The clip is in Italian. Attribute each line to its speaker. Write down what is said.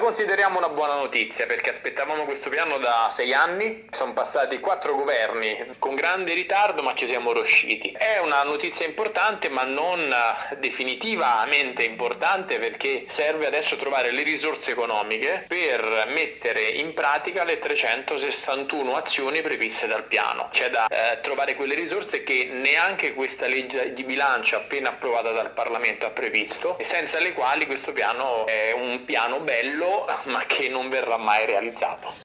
Speaker 1: consideriamo una buona notizia perché aspettavamo questo piano da 6 anni, sono passati 4 governi con grande ritardo ma ci siamo riusciti. È una notizia importante ma non definitivamente importante perché serve adesso trovare le risorse economiche per mettere in pratica le 361 azioni previste dal piano. C'è da trovare quelle risorse che neanche questa legge di bilancio appena approvata dal Parlamento ha previsto e senza le quali questo piano è un piano bello ma che non verrà mai realizzato.